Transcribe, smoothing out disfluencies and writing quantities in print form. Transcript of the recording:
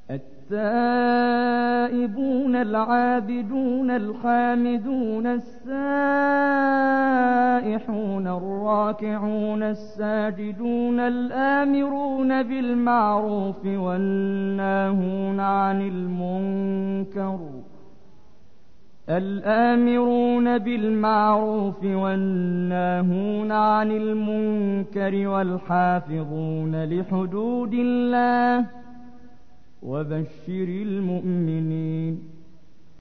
التائبون العابدون الحامدون السائحون الراكعون الساجدون الآمرون بالمعروف والناهون عن المنكر والحافظون لحدود الله وبشر المؤمنين.